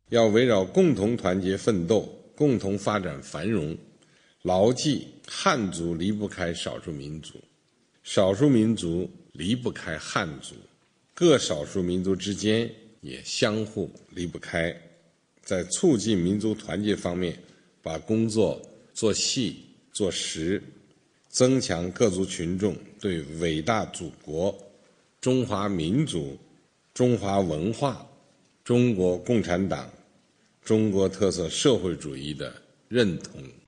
要围绕共同团结奋斗、共同发展繁荣，牢记汉族离不开少数民族，少数民族离不开汉族，各少数民族之间也相互离不开。在促进民族团结方面，把工作做细做实，增强各族群众对伟大祖国、中华民族、中华文化、中国共产党、中国特色社会主义的认同